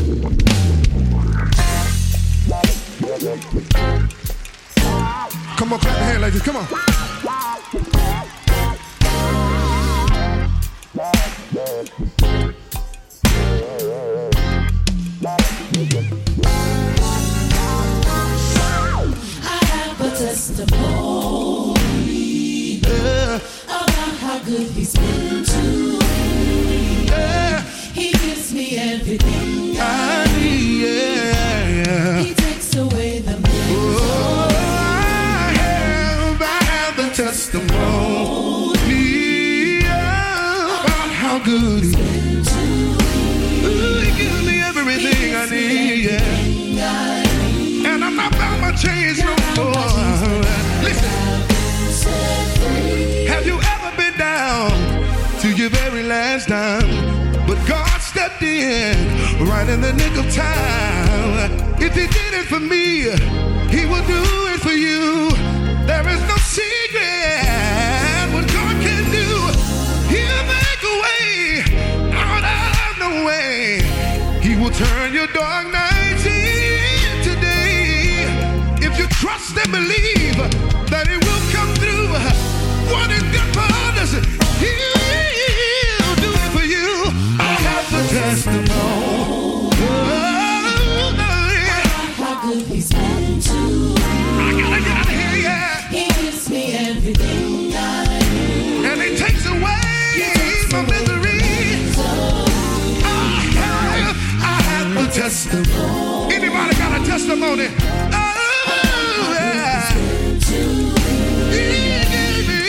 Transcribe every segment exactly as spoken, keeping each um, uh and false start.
Come on, clap your hands like this. Come on. I have a testimony yeah. about how good he's been to me. Yeah. He gives me everything I need. Yeah, yeah. He takes away the pain. Oh, I have, I have the testimony about how good he's been to me. Ooh, he gives me everything I need. Yeah. And I'm not bound by chains no more. Listen. Have you ever been down to your very last dime? But God stepped in right in the nick of time. If he did it for me, he will do it for you. There is no secret what God can do. He'll make a way out of no way. He will turn your dark nights into day. If you trust and believe that it will come through, what is good for others, he'll do it for you. I have the testimony. Oh, yeah. How good he's been to me. I gotta get out of here, yeah. He gives me everything I need. And he takes away my misery. I have, I have the testimony. Anybody got a testimony? Oh, yeah. He gives me,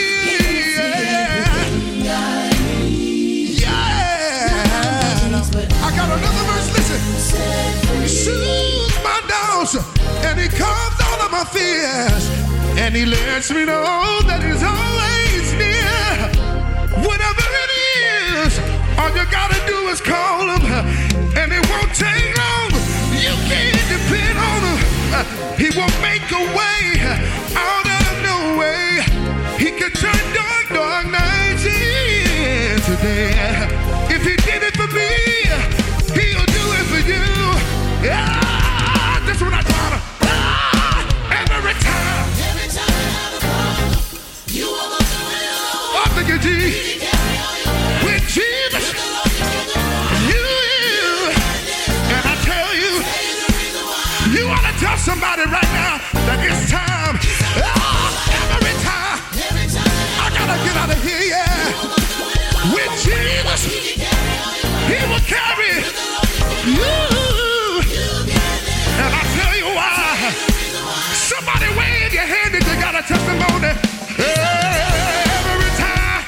yeah. I got another verse, listen. He soothes my doubts and he calms all of my fears. And he lets me know that he's always near. Whatever it is, all you gotta do is call him. And it won't take long. You can depend on him. He will make a way out of no way. He can turn dark, dark nights into day. If he did it for me, he'll do it for you. Yeah, that's what I taught him. Ah, every time. Every time I have a problem, you are the real. Oh, thank you, G. With Jesus, you, and I tell you, you ought to tell somebody right now that it's time. Ah, every time. I gotta get out of here, yeah. With Jesus, he will carry you. And I tell you why. Somebody wave your hand if you got a testimony. Every time.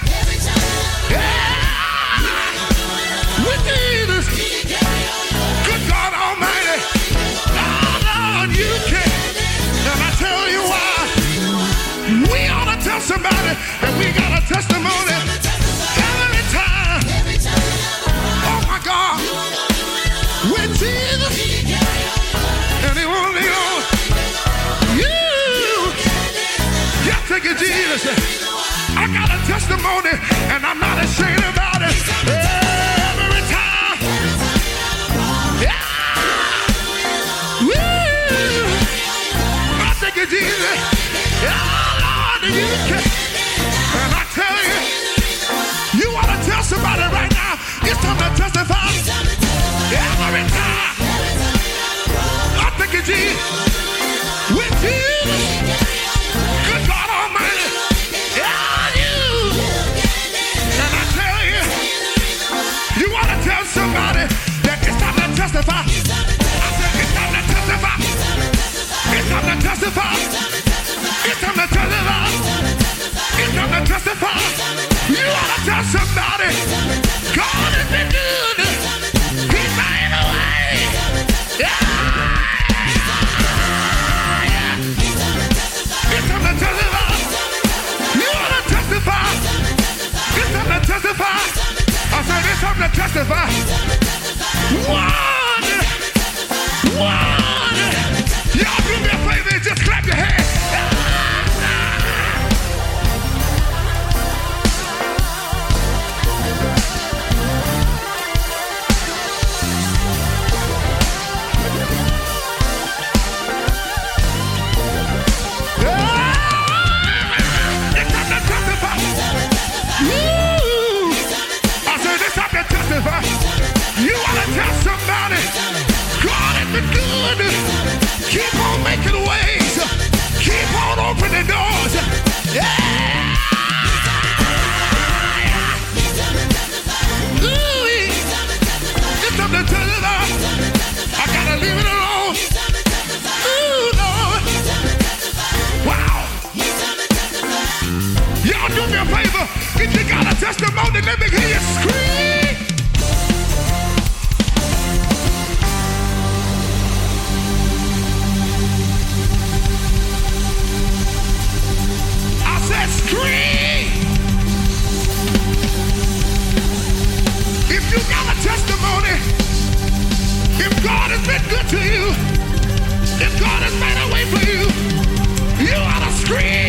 Yeah. With Jesus. Good God Almighty. Oh, Lord, you can. And I tell you why. We ought to tell somebody that we got a testimony. Every time. Oh, my God. With Jesus. And he won't leave on. You. Yeah, take it, Jesus. I got a testimony, and I'm not ashamed about it. Every time. Yeah. Woo. I take it, Jesus. Yeah, Lord, you can. And I tell you, you ought to tell somebody right now, it's time to testify. Every time. I think it's Jesus. With Jesus. Good God Almighty. Yeah, you. And I tell you, you ought to tell somebody that it's time to testify. I said it's time to testify. It's time to testify. It's time to testify. It's time to testify. You ought to tell somebody God has been good. He made a way. Yeah. If you got a testimony, let me hear you scream. I said scream. If you got a testimony, if God has been good to you, if God has made a way for you, you ought to scream.